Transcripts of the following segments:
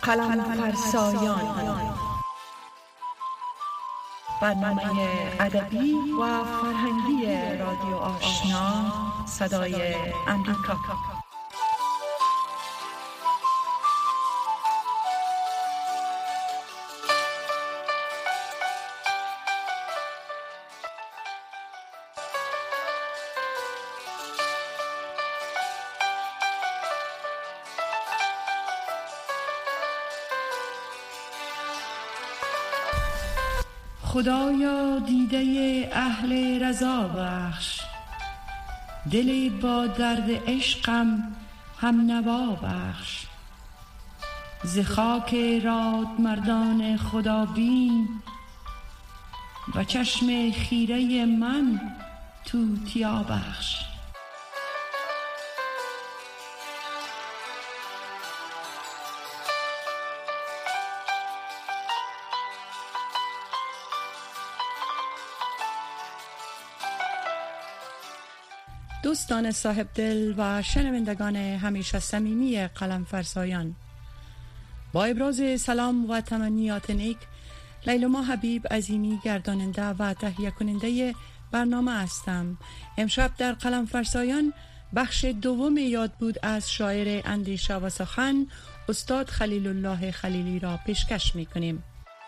قلم‌فرسایان، برنامه ادبی و فرهنگی رادیو آشنا صدای امریکا. خدایا دیده اهل رضا بخش، دل با درد عشقم هم نوا بخش. ز خاک راد مردان خدا بین و چشم خیره من توتیا بخش. دوستان صاحب دل و شنوندگان همیشه صمیمی قلم‌فرسایان، با ابراز سلام و تمنیات نیک، لیلما حبیب عظیمی گرداننده و تهیه کننده برنامه هستم. امشب در قلم‌فرسایان بخش دوم یاد بود از شاعر اندیشه و سخن استاد خلیل الله خلیلی را پیشکش می‌کنیم.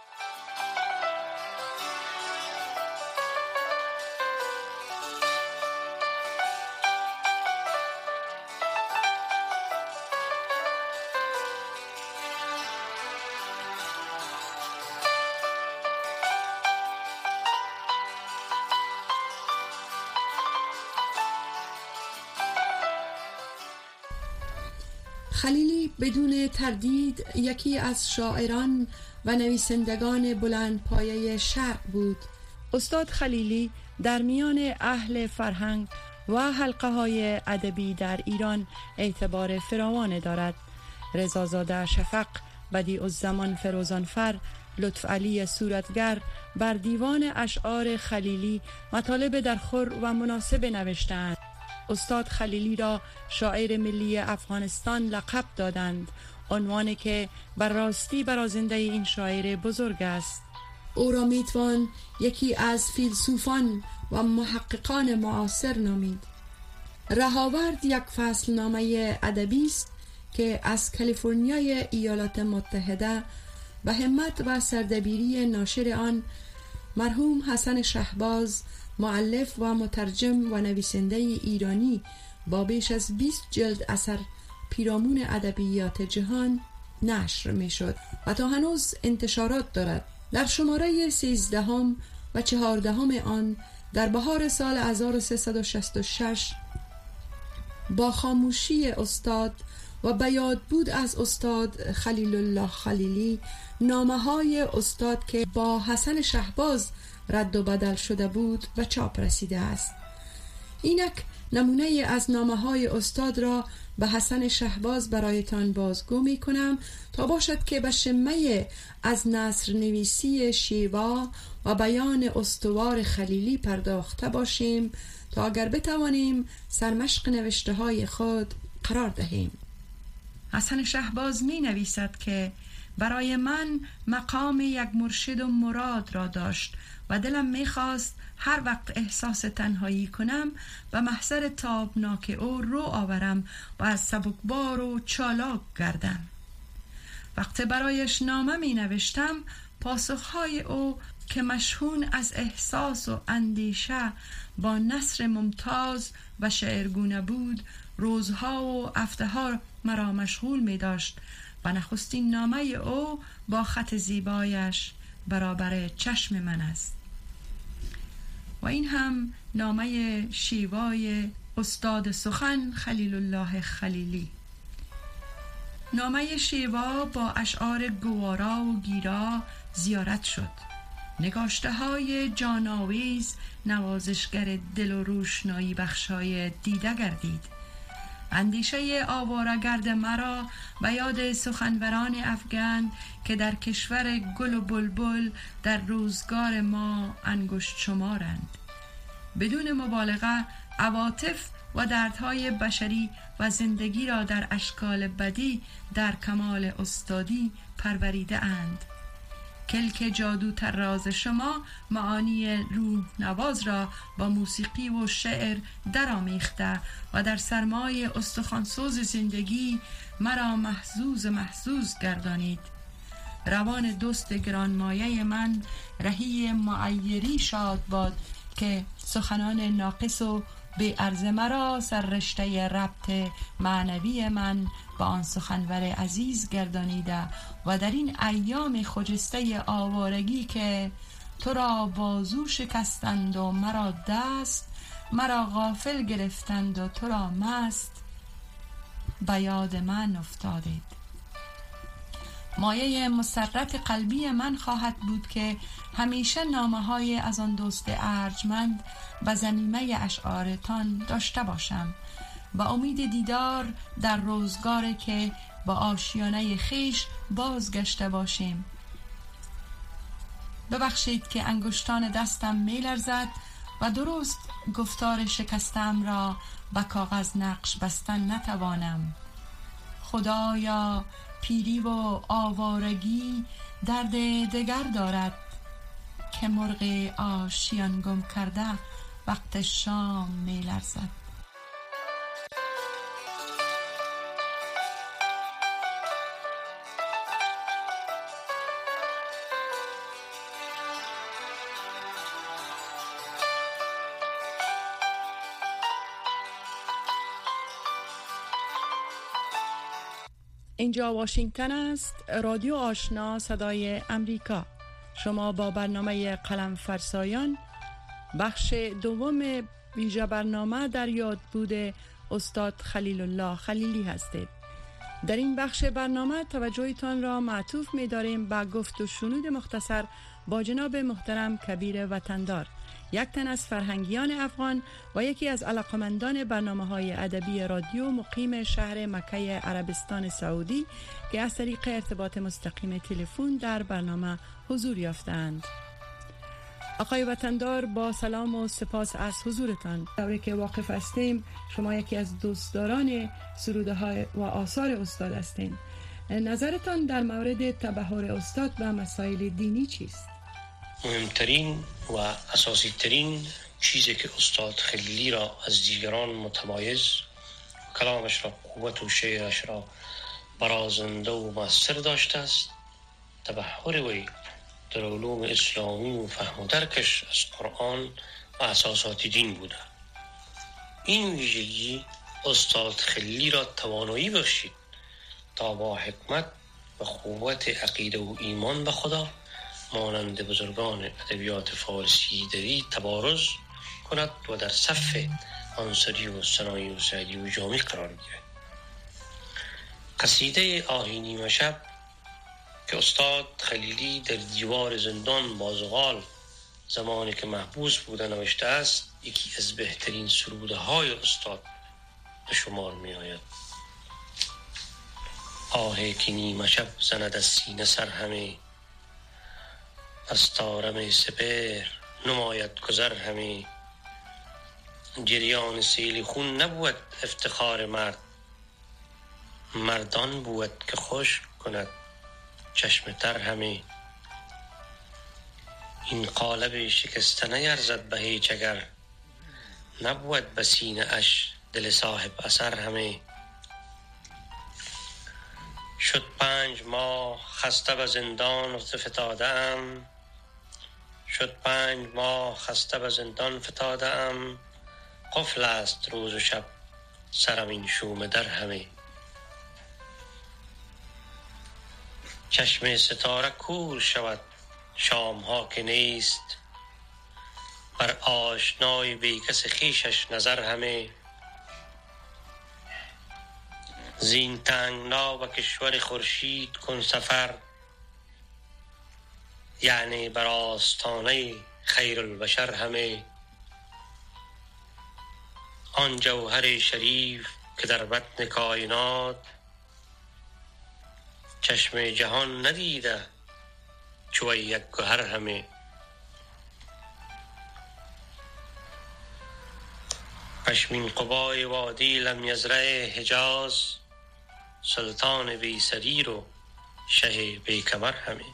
خلیلی بدون تردید یکی از شاعران و نویسندگان بلندپایه شرق بود. استاد خلیلی در میان اهل فرهنگ و حلقه‌های ادبی در ایران اعتبار فراوان دارد. رضازاده شفق، بدیع‌الزمان فروزانفر، لطفعلی صورتگر بر دیوان اشعار خلیلی مطالب درخور و مناسب نوشتند. استاد خلیلی را شاعر ملی افغانستان لقب دادند، عنوانی که بر راستی برازنده این شاعر بزرگ است. او را میتوان یکی از فیلسوفان و محققان معاصر نامید. رهاورد یک فصل نامه ادبی است که از کالیفرنیای ایالات متحده به همت و سردبیری ناشر آن مرحوم حسن شهباز، مؤلف و مترجم و نویسنده ایرانی با بیش از 20 جلد اثر پیرامون ادبیات جهان نشر می شد و تا هنوز انتشارات دارد. در شماره 13 و 14 آن در بهار سال 1366 با خاموشی استاد و به یاد بود از استاد خلیل الله خلیلی، نامه های استاد که با حسن شهباز رد و بدل شده بود و چاپ رسیده است. اینک نمونه از نامه های استاد را به حسن شهباز برایتان بازگو می کنم تا باشد که به شمه از نثر نویسی شیوا و بیان استوار خلیلی پرداخته باشیم تا اگر بتوانیم سرمشق نوشته های خود قرار دهیم. حسن شهباز می نویسد که برای من مقام یک مرشد و مراد را داشت و دلم می‌خواست هر وقت احساس تنهایی کنم و محضر تابناک او رو آورم و از سبکبار و چالاک گردم. وقتی برایش نامه می نوشتم، پاسخهای او که مشحون از احساس و اندیشه با نثر ممتاز و شعرگونه بود، روزها و هفته‌ها مرا مشغول می داشت و نخستین نامه او با خط زیبایش برابر چشم من است. و این هم نامه شیوای استاد سخن خلیل الله خلیلی. نامه شیوا با اشعار گوارا و گیرا زیارت شد. نگاشته های جاناویز نوازشگر دل و روشنایی بخشای دیده گردید. اندیشه آواره‌گرد مرا به یاد سخنوران افغان که در کشور گل و بلبل در روزگار ما انگشت شمارند. بدون مبالغه عواطف و دردهای بشری و زندگی را در اشکال بدی در کمال استادی پروریده اند. کلک جادو طراز شما معانی روح نواز را با موسیقی و شعر درآمیخته و در سرمای استخوانسوز زندگی مرا محظوظ گردانید. روان دوست گرانمایه من رهی معیری شاد باد که سخنان ناقص و بی عرض مرا سر رشته ربط معنوی من با آن سخنور عزیز گردانیده و در این ایام خجسته آوارگی که تو را بازو شکستند و مرا دست، مرا غافل گرفتند و تو را مست، به یاد من افتادید. مایه مسرت قلبی من خواهد بود که همیشه نامه‌های از آن دوست ارجمند به ضمیمه اشعارتان داشته باشم، با امید دیدار در روزگاری که با آشیانه خیش بازگشته باشیم. ببخشید که انگشتان دستم می‌لرزد و درست گفتار شکستم را به کاغذ نقش بستن نتوانم. خدایا پیری و آوارگی درد دگر دارد که مرغ آشیان گم کرده وقت شام می لرزد. اینجا واشنگتن است، رادیو آشنا صدای امریکا. شما با برنامه قلم فرسایان بخش دوم ویژه برنامه در یاد بوده استاد خلیل الله خلیلی هستید. در این بخش برنامه توجهتان را معطوف می داریم به گفت و شنود مختصر با جناب محترم کبیر وطندار، یک تن از فرهنگیان افغان و یکی از علاقمندان برنامه‌های ادبی رادیو مقیم شهر مکه عربستان سعودی که از طریق ارتباط مستقیم تلفن در برنامه حضور یافتند. آقای وطندار، با سلام و سپاس از حضورتان. طوری که واقف هستیم شما یکی از دوستداران سروده های و آثار استاد هستین. نظرتان در مورد تبحر استاد به مسائل دینی چیست؟ مهمترین و اساسی ترین چیزی که استاد خلیلی را از دیگران متمایز، کلامش را قوت و شعرش را برازنده و مؤثر داشته است، تبحر وی در علوم اسلامی و فهم و درکش از قرآن و اساسات دین بوده. این ویژگی استاد خلیلی را توانایی بخشید تا با حکمت و قوت عقیده و ایمان به خدا مانند بزرگان ادبیات فارسی دری تبارز کند و در صف انصاری و ثنایی و سعدی و جامی قرار گیرد. قصیده آهی نیمه شب که استاد خلیلی در دیوار زندان بازغال زمانی که محبوس بوده نوشته است، یکی از بهترین سروده های استاد به شمار می آید. آهی که نیمه شب زند از سینه سر همه، از طارم سپهر نماید گذر همه. جریان سیل خون نبود افتخار مرد، مردان بود که خوش کند چشم تر همه. این قالب شکسته نیرزد به هیچ اگر، نبود به سینه اش دل صاحب اثر همه. شد 5 ماه خسته به زندان فتاده‌ام، شد 5 ماه خسته به زندان فتاده‌ام. قفل است روز و شب سرم این شوم در همه. چشم ستاره کور شود شام ها که نیست، بر آشنای بی کس خویشش نظر همه. زین تنگنا و کشور خورشید کن سفر، یعنی بر آستانه خیر البشر همه. آن جوهر شریف که در بطن کائنات، چشم جهان ندیده چو یک گوهر همه. پشمین قبای وادی لم یزرع حجاز، سلطان بی سریر و شه بی کمر همه.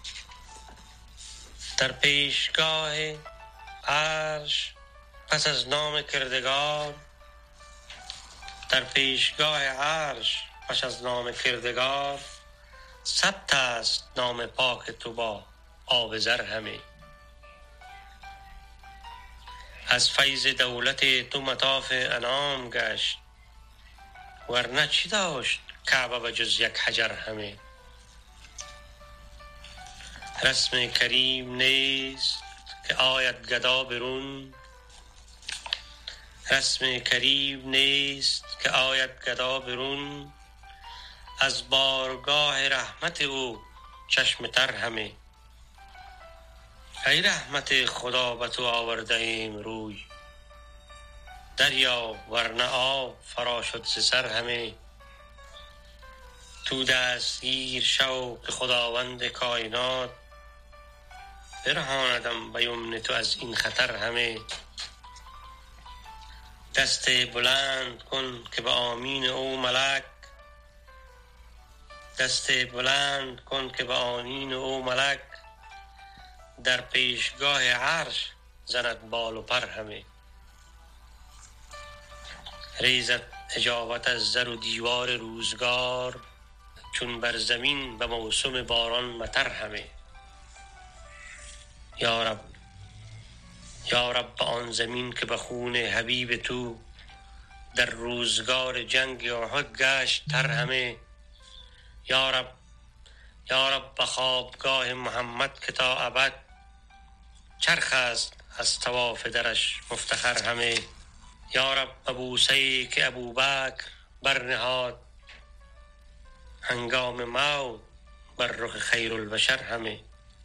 در پیشگاه عرش پس از نام کردگار، در پیشگاه عرش پس از نام کردگار، ثبت است نام پاک تو با آب زر همه. از فیض دولت تو مطاف انعام گشت، ورنه چی داشت کعبه و جز یک حجر همه. رسم کریم نیست که آید گدا برون، رسم کریم نیست که آید گدا برون، از بارگاه رحمت او چشم تر همه. ای رحمت خدا به تو آورده ایم روی، دریا ورنه آب فرا شد ز سر همه. تو دستگیر شو که خداوند کائنات، برهاندم به یمن تو از این خطر همه. دست بلند کن که به آمین او ملک، دست بلند کن که به آمین او ملک، در پیشگاه عرش زند بال و پر همه. ریزد اجابت از زر و دیوار روزگار، چون بر زمین به موسم باران مطر همه. یا رب به آن زمین که به خون حبیب تو، در روزگار جنگ احد گشت تر همه. یا رب به خوابگاه محمد که تا ابد، چرخ است از طواف درش مفتخر همه. یا رب به بوسه‌ای که ابوبکر برنهاد، هنگام موت بر رخ خیرالبشر همه.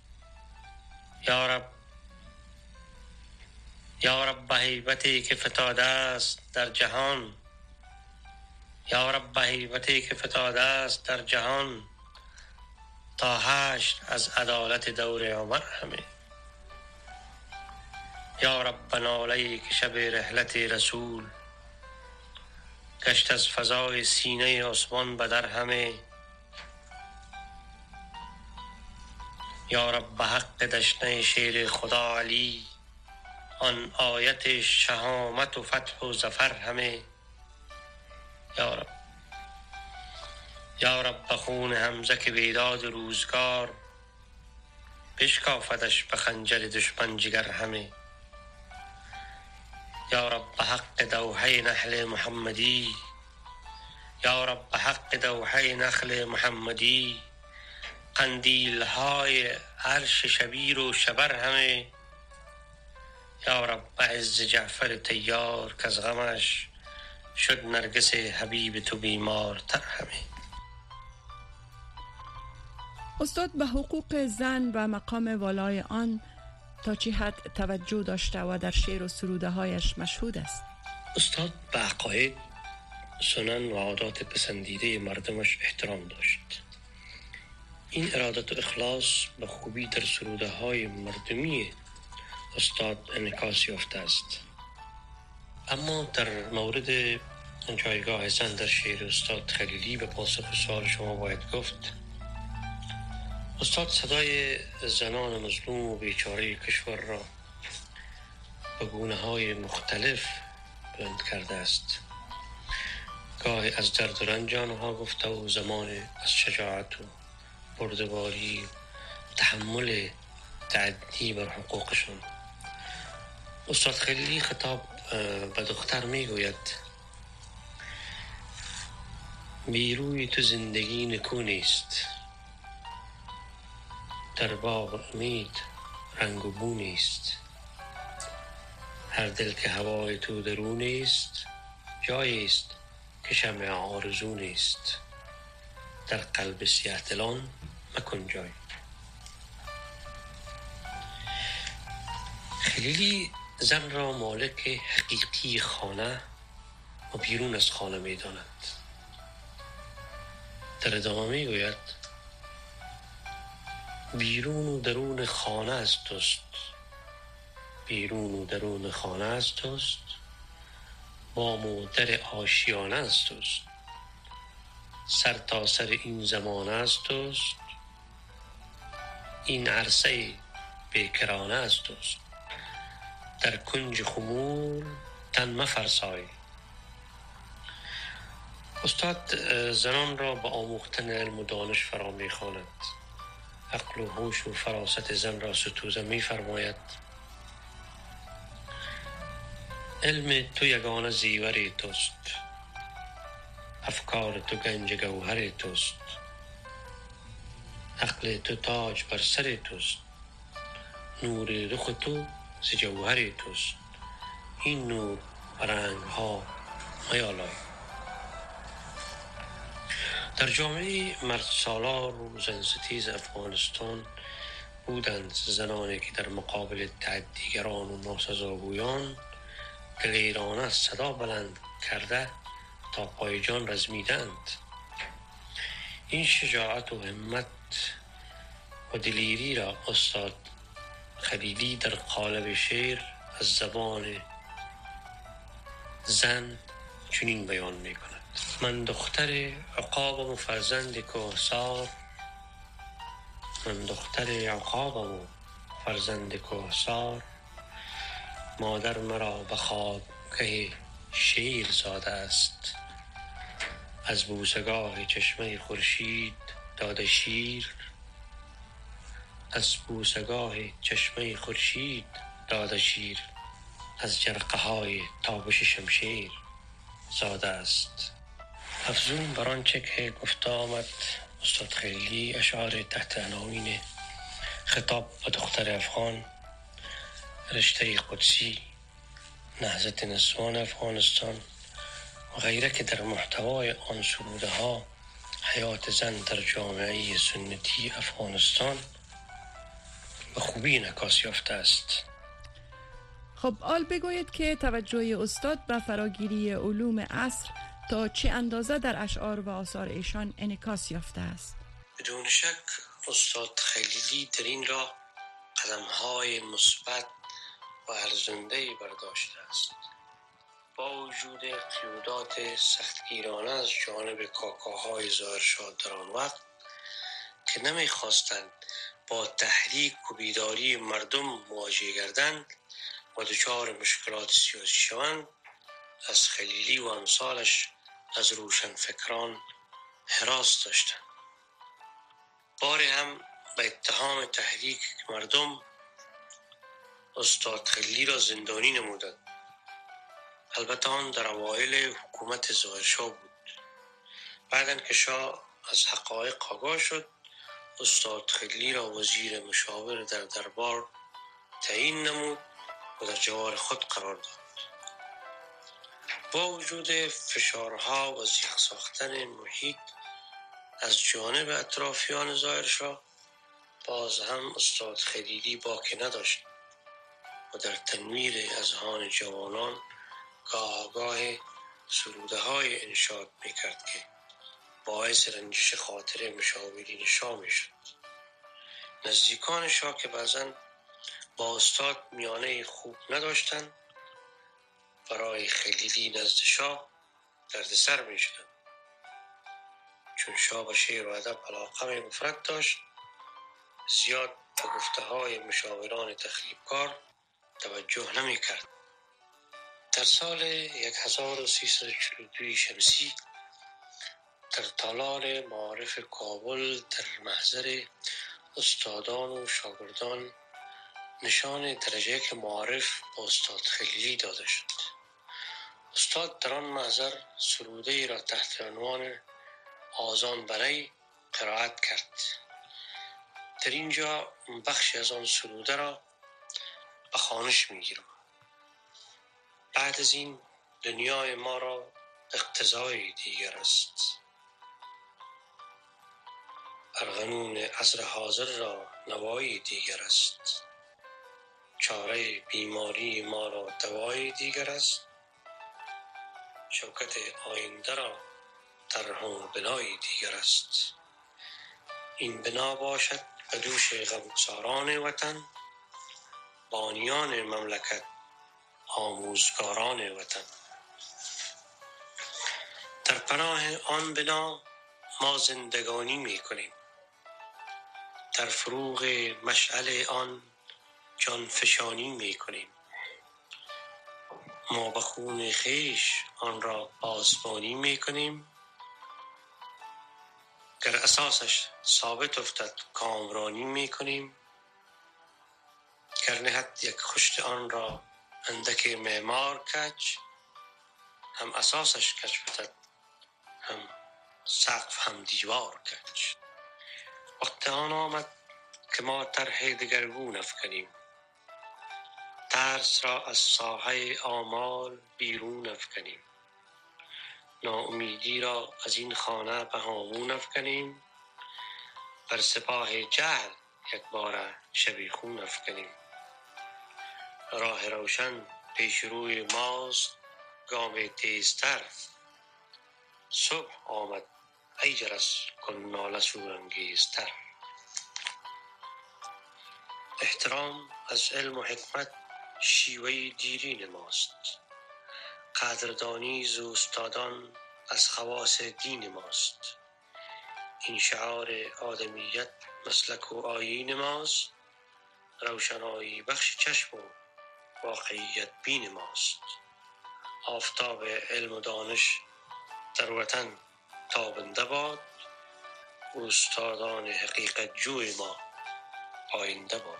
یا رب به هیبتی که فتاده است در جهان، یا رب به هیبتی که فتاده است در جهان، تا حشر از عدالت دور عمر همه. یا رب به ناله‌ای که شب رحلت رسول، گشت از فضای سینه عثمان بدر همه. یا رب به حق دشنه شیر خدا علی، آن آیت شهامت و فتح و ظفر همه. یا رب به خون حمزه که بیداد روزگار، بشکافدش به خنجر دشمن جگر همه. یا رب به حق دوحه نخل محمدی، یا رب به حق دوحه نخل محمدی، قندیل های عرش شبیر و شبر همه. یا رب به عز جعفر طیار که از غمش، شد نرگس حبیب تو بیمار تر همه. استاد به حقوق زن و مقام والای آن تا چه حد توجه داشته و در شعر و سروده هایش مشهود است؟ استاد به عقاید، سنن و عادات پسندیده مردمش احترام داشت. این ارادت و اخلاص به خوبی در سروده های مردمی استاد انعکاس یافته است. اما در مورد جایگاه زن در شعر استاد خلیلی به پاسخ سوال شما باید گفت استاد صدای زنان مظلوم و بیچاره کشور را به گونه‌های مختلف بلند کرده است. گاهی از درد و رنج آنها گفته و زمان از شجاعت و بردباری تحمل تعدی بر حقوقشان. استاد خلیلی خطاب به دختر می گوید: بیروی تو زندگی نکو نیست، در باغ امید رنگ و بو نیست. هر دل که هوای تو درو نیست، جایی است که شمع آرزو نیست. در قلب سیاه دلان مکن جای. خلیلی زن را مالک حقیقی خانه و بیرون از خانه می داند. در ادامه می گوید: بیرون و درون خانه از توست، بیرون و درون خانه از توست. بام و در آشیانه از توست. سر تا سر این زمانه از توست، این عرصه بیکرانه از توست. در کنج خمول تن مفرسای. استاد زنان را به آموختن علم و دانش فرا می‌خواند. عقل و هوش و فراست زن را ستوزه می‌فرماید. علم تو یگانه زیور توست، افکار تو گنج گوهر توست. عقل تو تاج بر سر توست، نور رخ تو ز جوهر توست. این نور رنگ ها میالای. در جامعه مرد سالار و زن ستیز افغانستان بودند زنانی که در مقابل تعدیگران و ناسزاگویان دلیرانه صدا بلند کرده تا پای جان رزمیدند. این شجاعت و همت و دلیری را استاد خلیلی در قالب شعر از زبان زن چنین بیان می کند: من دختر عقابم و فرزند کوهسار، من دختر عقابم و فرزند کوهسار. مادر مرا به خوابگه شیر زاده است، از بوسگاه چشمه خورشید داده شیر. از بوسگاه چشمه خورشید داده شیر، از جرقه های تابش شمشیر زاده است. افزون بر آنچه که گفته آمد استاد خلیلی اشعار تحت عناوین خطاب به دختر افغان، رشته قدسی، نهضت نسوان افغانستان و غیره که در محتوای آن سروده ها حیات زن در جامعه سنتی افغانستان به خوبی انعکاس یافته است. خب آل بگوید که توجه استاد به فراگیری علوم عصر تا چه اندازه در اشعار و آثار ایشان انعکاس یافته است؟ بدون شک استاد خلیلی در این راه قدم‌های مثبت و ارزنده‌ای برداشته است. با وجود قیودات سختگیرانه از جانب کاکاهای ظاهرشاه در آن وقت که نمی‌خواستند با تحریک و بیداری مردم مواجه گردند و دچار مشکلات سیاسی شوند، از خلیلی و امثالش از روشنفکران هراس داشتند. باری هم به اتهام تحریک مردم استاد خلیلی را زندانی نمودند. البته آن در اوایل حکومت ظاهرشاه بود. بعداً که شاه از حقایق آگاه شد، استاد خلیلی را وزیر مشاور در دربار تعیین نمود و در جوار خود قرار داد. با وجود فشارها و زیغ ساختن محیط از جانب اطرافیان ظاهرشاه، باز هم استاد خلیلی باکی نداشت و در تنویر اذهان جوانان گاه سروده های انشاد میکرد که باعث رنجش خاطر مشاورین شاه میشد. نزدیکان شاه که بعضاً با استاد میانه خوب نداشتند، برای خلیلی نزد شاه دردسر میشدند. چون شاه به شعر و ادب علاقه مفرط داشت، زیاد به گفته های مشاوران تخریبکار توجه نمی کرد. در سال 1342 شمسی در تالار معارف کابل در محضر استادان و شاگردان نشان درجه که معارف با استاد خلیلی داده شد. استاد در آن محضر سروده ای را تحت عنوان آذان بنی قرائت کرد. در اینجا بخشی از آن سروده را به خوانش میگیرم. بعد از این دنیای ما را اقتضای دیگر است. ارغنون عصر حاضر را نوای دیگر است. چاره بیماری ما را دوای دیگر است. شوکت آینده را طرح و بنای دیگر است. این بنا باشد به دوش غمگساران وطن، بانیان مملکت، آموزگاران وطن. در پناه آن بنا ما زندگانی می کنیم، در فروغ مشعل آن جان فشانی می کنیم. ما به خون خویش آن را پاسبانی می کنیم، گر اساسش ثابت افتد کامرانی می کنیم. گر نهد یک خشت آن را اندک معمار کج، هم اساسش کج فتد هم سقف هم دیوار کج. وقت آن آمد که ما طرح دگرگون افکنیم، ترس را از ساحه آمال بیرون افکنیم. ناامیدی را از این خانه به هامون افکنیم، بر سپاه جهل یک بار شبیخون افکنیم. راه روشن پیش روی ماست گام تیزتر، صبح آمد ای جرس کن ناله شورانگیزتر. احترام از علم و حکمت شیوه دیرین ماست، قدردانی ز استادان از خواص دین ماست. این شعار آدمیت مسلک و آیین ماست، روشنایی بخش چشم و واقعیت بین ماست. آفتاب علم و دانش در وطن تابنده باد، استادان حقیقت جوی ما آینده باد.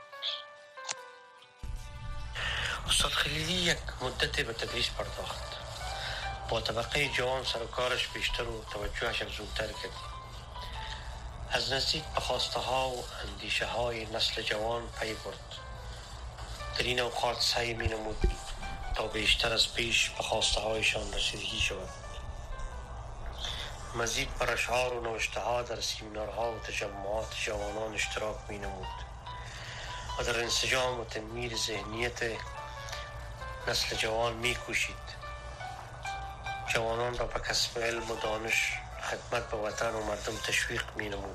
استاد خلیلی یک مدت به تدریس پرداخت. با طبقه جوان سر و کارش بیشتر و توجهش افزونتر کرد. از نزدیک به خواسته ها و اندیشه های نسل جوان پی برد. در این اوقات سعی می نمود تا بیشتر از پیش به خواسته هایشان رسیدگی شود. مزید بر اشعار و نوشته ها در سیمینارها و تجمعات جوانان اشتراک می نمود و در انسجام و تنمیر ذهنیت نسل جوان می کوشید. جوانان را به کسب علم و دانش، خدمت به وطن و مردم تشویق می نمود.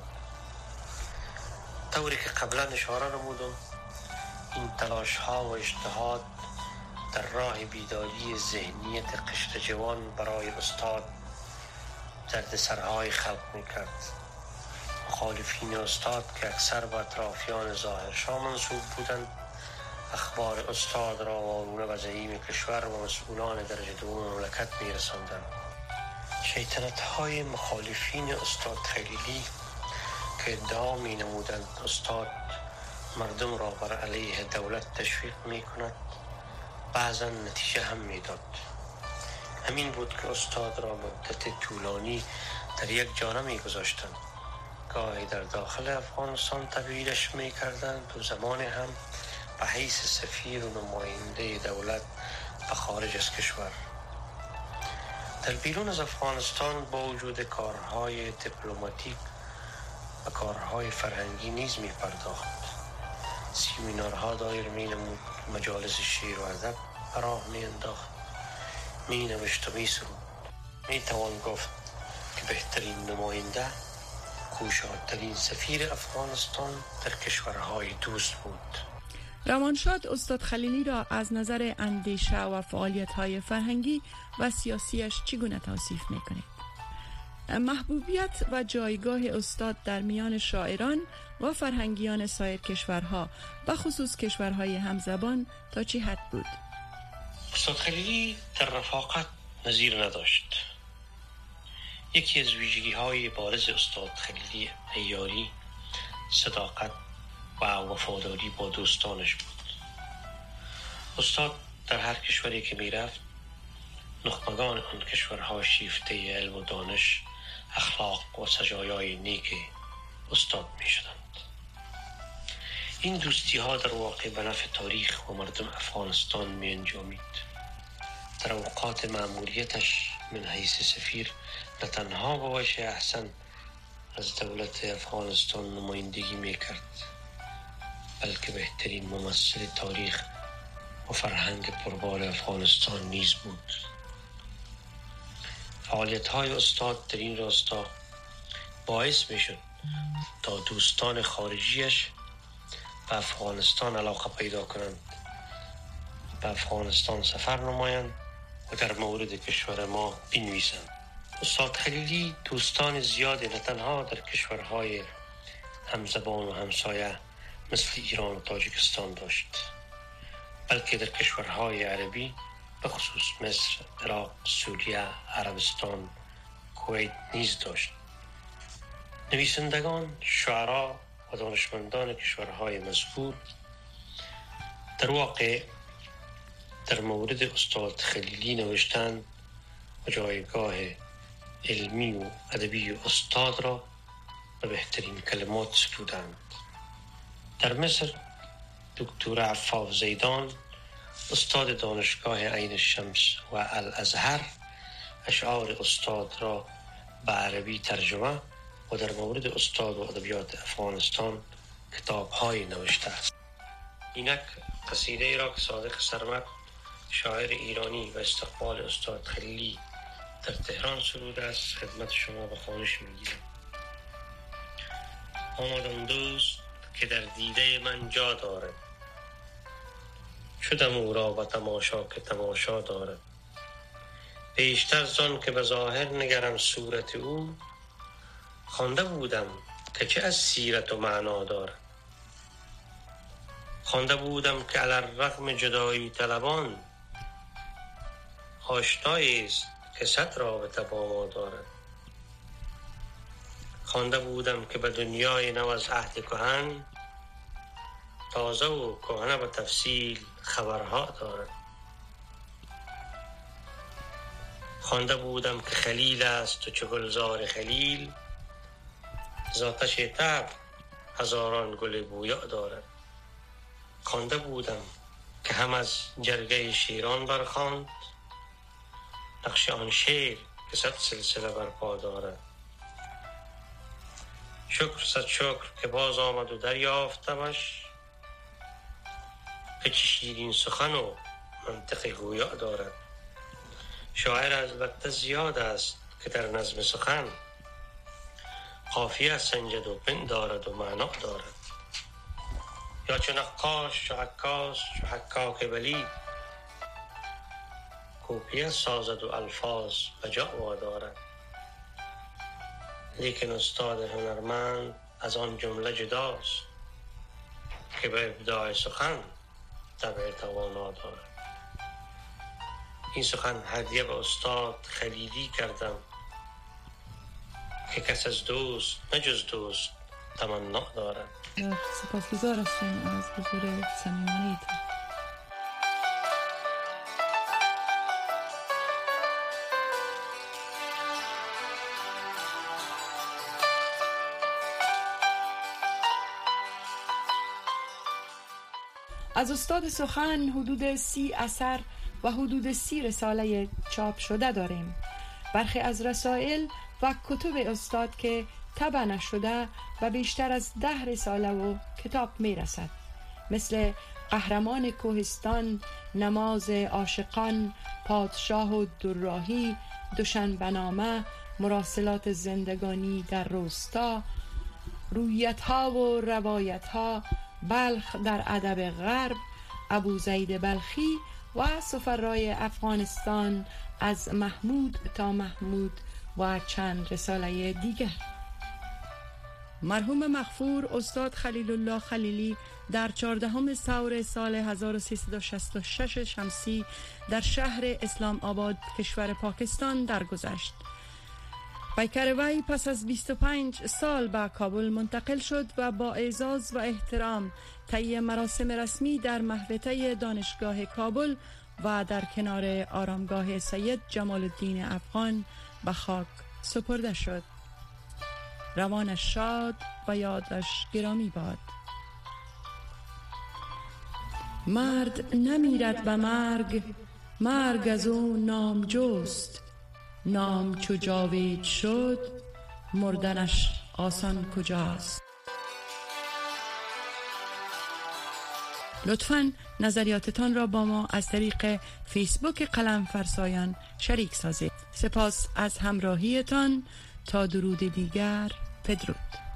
طوری که قبلا اشاره نمودم، این تلاش ها و اجتهاد در راه بیداری ذهنیت قشر جوان برای استاد دردسرهای خلق می کرد. مخالفین استاد که اکثر به اطرافیان ظاهرشاه منسوب بودند، اخبار استاد را وارونه به زعیم کشور و مسئولان درجه دوم مملکت می رساندند. شیطنت های مخالفین استاد خلیلی که ادعا می نمودند استاد مردم را بر علیه دولت تشویق می کند، بعضا نتیجه هم می داد. همین بود که استاد را مدت طولانی در یک جانه می گذاشتند. گاهی در داخل افغانستان تبعیدش می کردند و زمان هم به حیث سفیر و نماینده دولت به خارج از کشور. در بیرون از افغانستان با وجود کارهای دیپلماتیک و کارهای فرهنگی نیز می پرداخت. سیمینارها دایر می نمود، مجالس شعر و ادب راه می انداخت، می نوشت و می سرود. می توان گفت که بهترین نماینده، کوشادترین سفیر افغانستان در کشورهای دوست بود. روانشاد استاد خلیلی را از نظر اندیشه و فعالیت‌های فرهنگی و سیاسیش چگونه توصیف می‌کنید؟ محبوبیت و جایگاه استاد در میان شاعران و فرهنگیان سایر کشورها و خصوص کشورهای همزبان تا چه حد بود؟ استاد خلیلی در رفاقت نظیر نداشت. یکی از ویژگی‌های بارز استاد خلیلی عیاری صداقت و وفاداری با دوستانش بود. استاد در هر کشوری که می رفت، نخبگان آن کشورها شیفته علم و دانش، اخلاق و سجایای نیک استاد می شدند. این دوستی ها در واقع به نفع تاریخ و مردم افغانستان می انجامید. در اوقات مأموریتش من حیث سفیر نه تنها به وجه احسن از دولت افغانستان نمایندگی می کرد، بلکه بهترین ممثل تاریخ و فرهنگ پربار افغانستان نیز بود. فعالیت‌های استاد در این راستا باعث می‌شد تا دوستان خارجیش به افغانستان علاقه پیدا کنند، به افغانستان سفر نمایند و در مورد کشور ما بنویسند. استاد خلیلی دوستان زیادی نه تنها در کشورهای همزبان و همسایه مثل ایران و تاجیکستان داشت، بلکه در کشورهای عربی به خصوص مصر، عراق، سوریه، عربستان، کویت نیز داشت. نویسندگان، شعرا و دانشمندان کشورهای مذکور در واقع در مورد استاد خلیلی نوشتند و جایگاه علمی و ادبی استاد را به بهترین کلمات ستودند. در مصر دکتر عفاف زیدان، استاد دانشگاه عین الشمس و الازهر، اشعار استاد را به عربی ترجمه و در مورد استاد و ادبیات افغانستان کتاب‌هایی نوشته است. اینک قصیده را که صادق سرمد، شاعر ایرانی و استقبال استاد خلیلی در تهران سروده است، خدمت شما به خوانش می‌گیرم. آمدم دوست که در دیده من جا دارد، شدم او را به تماشا که تماشا دارد. پیشتر زان که به ظاهر نگرم صورت او، خوانده بودم که چه از سیرت و معنا دارد. خوانده بودم که علی الرغم جدایی طلبان، آشنایی است که صد رابطه با ما دارد. خوانده بودم که به دنیای نو از عهد کهن، تازه و کهنه به تفصیل خبرها دارد. خوانده بودم که خلیل است و چه گلزار خلیل، ذاتش طبع هزاران گل بویا دارد. خوانده بودم که هم از جرگه شیران برخواند، نقش آن شیر که صد سلسله برپا دارد. شکر صد شکر که باز آمد و دریافتمش، که چه شیرین سخن و منطق گویا دارد. شاعر البته زیاد است که در نظم سخن، قافیه سنجد و پندارد و معنا دارد. یا چو نقاش چو عکاس چو حکاک بلی، کوپیه سازد و الفاظ به جا دارد. لیکن استاد هنرمند از آن جمله جداست، که به ابداع سخن طبع توانا دارد. این سخن هدیه به استاد خلیلی کردم، که کس از دوست نه جز دوست تمنا دارد. سپاسگزار هستیم از حضور صمیمانه‌تان. از استاد سخن حدود 30 اثر و حدود 30 رساله چاپ شده داریم. برخی از رسائل و کتب استاد که طبع نشده و بیشتر از 10 رساله و کتاب می رسد، مثل قهرمان کوهستان، نماز عاشقان، پادشاه و دوراهی، دوشنبه‌نامه، مراسلات زندگانی در روستا، رویت‌ها و روایت‌ها، بلخ در ادب غرب، ابوزید بلخی و سفرای افغانستان از محمود تا محمود و چند رساله دیگر. مرحوم مغفور استاد خلیل الله خلیلی در 14 ثور سال 1366 شمسی در شهر اسلام آباد کشور پاکستان درگذشت. پیکر وی پس از 25 سال به کابل منتقل شد و با اعزاز و احترام طی مراسم رسمی در محوطه دانشگاه کابل و در کنار آرامگاه سید جمال الدین افغان به خاک سپرده شد. روانش شاد و یادش گرامی باد. مرد نمیرد به مرگ، مرگ از او نام جست، نام چو جاوید شد، مردنش آسان کجاست. لطفاً نظریاتتان را با ما از طریق فیسبوک قلم فرسایان شریک سازید. سپاس از همراهیتان. تا درود دیگر، بدرود.